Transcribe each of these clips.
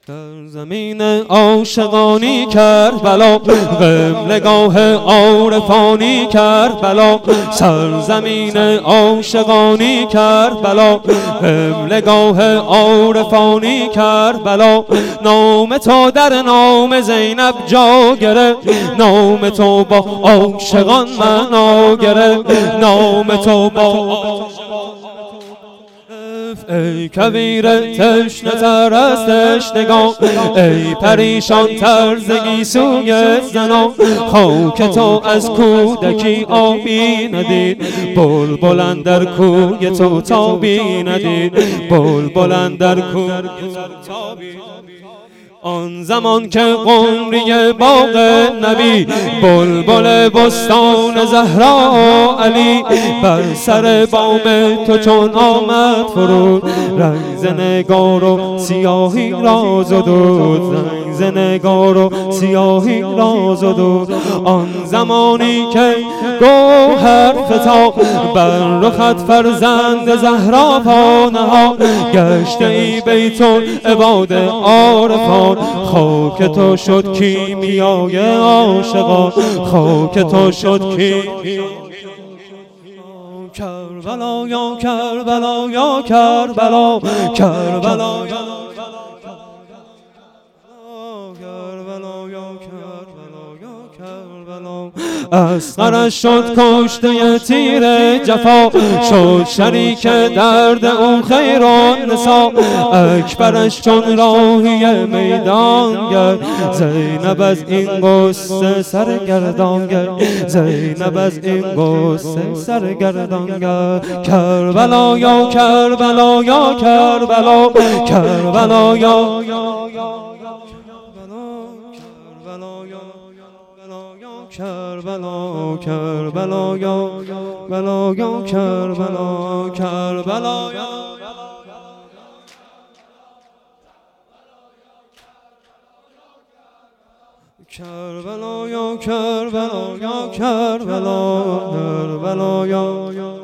در زمین عاشقانی کربلا قبلگاه عارفانی کربلا سرزمین عاشقانی کربلا قبلگاه عارفانی کربلا نام تو در نام زینب جا گرفت نام تو با عاشقان معنا گرفت نام تو با ای کویر تشنه تر از تشنگان ای پریشان تر ز گیسوی زنان خاک تو از کودکی آبی ندید بلبل اندر کوی تو تابی ندید بلبل اندر کوی تو تابی آن زمان که قمری باغ نبی بلبل بستان زهرا علی بر سر بام تو چون آمد فرود رنگ ز نگار و سیاهی را زدود رنگ ز نگار و سیاهی را زدود آن زمانی که گوهر فتاد بر رخت فرزند زهرا پا نهاد گشته ای بیت العباد عارفان خاک تو شد کیمیای عاشقان خاک تو شد کیمیای کربلا یا کربلا یا کربلا کربلا اصغرش شد کشته تیر جفا شد شریک درد اون خیر النسا اکبرش چون راهی میدان گرد زینب از این غصه سرگردان گرد زینب از این غصه سرگردان گرد کربلا یا کربلا یا کربلا کربلا یا کربلا کربلا یا بلا یا کربلا کربلا یا کربلا یا کربلا یا کربلا کربلا یا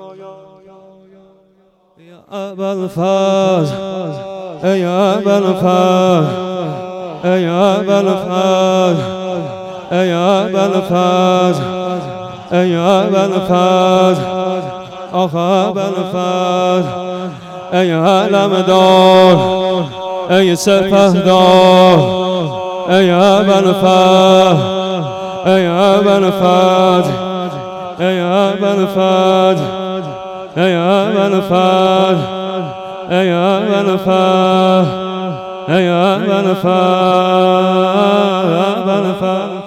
ابوالفضل ای ابوالفضل ای ابوالفضل ای ابوالفضل ای ابوالفضل آخ ابوالفضل ای علمدار ای سپهدار ای ابوالفضل ای ابوالفضل ای ابوالفضل ای ابوالفضل ای ابوالفضل ای ابوالفضل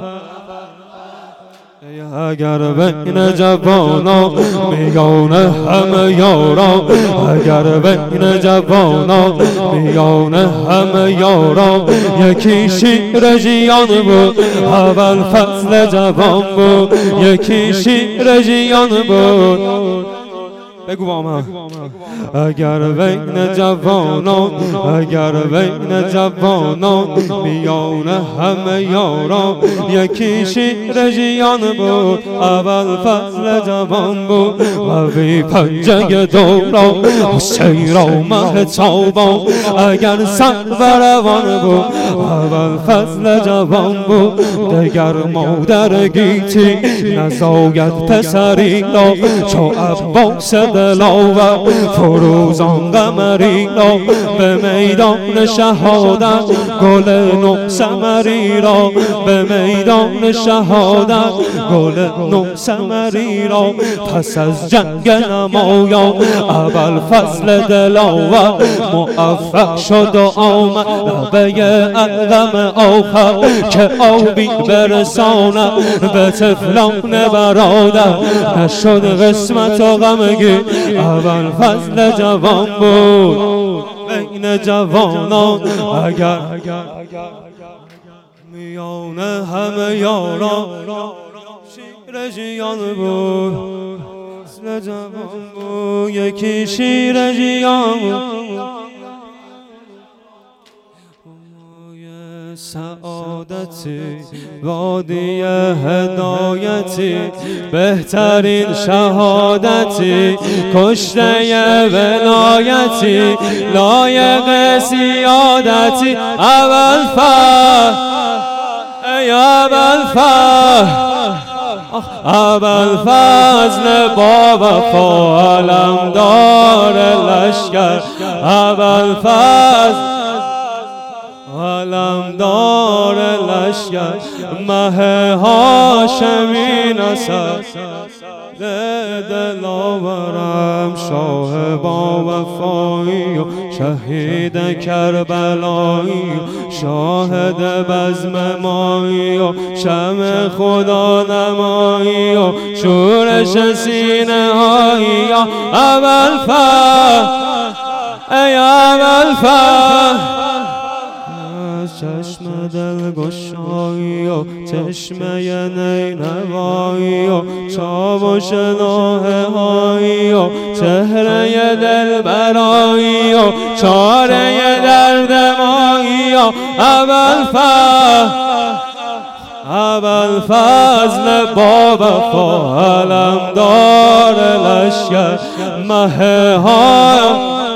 اگر بین جوانا میان همه یاران اگر بین جوانا میان همه یاران یکی شیر ژیان بود ابوالفضل جوان بود یکی شیر ژیان بود بگو با من اگر بین جوانان اگر بین جوانان میان همه یاران یکی شیر ژیان بود ابوالفضل جوان بود و بی پنجه دوران سیر مه تابان اگر سربروان بود ابوالفضل جوان بود دگر مادر گیتی نزاید پسری را چو عباس دلاور فروزان قمری را به میدان شهادت گل نه ثمری را به میدان شهادت گل نه ثمری را پس از جنگ نمایان ابوالفضل دلاور موفق شد و آمد لبه علم آخر که آبی برساند به طفلان برادر نشد قسمت و غمگین ابوالفضل جوان بود بین جوانان اگر میان همه یاران شیر ژیان بود ابوالفضل جوان بود یکی شیر ژیان بود سعادتی، وادی هدایتی، بهترین شهادتی، کشته ولایتی، لایق سیادتی. ابوالفضل ای ابوالفضل، ابوالفضل با وفا علمدار لشکر، ابوالفضل علمدار لشکر، مه هاشمی نسب دلاورم، شاه با وفایی و شهید کربلایی، شاهد بزم مایی و شمع خدا نمایی و شورش سینه هایی. یا ابوالفضل ای ابوالفضل، چشم دلگشایی و چشمه نینوایی و چاوش نوحه هایی و چهره دلبرایی و چاره دردمایی. و ابوالفضل با وفا علمدار لشکر، مه ها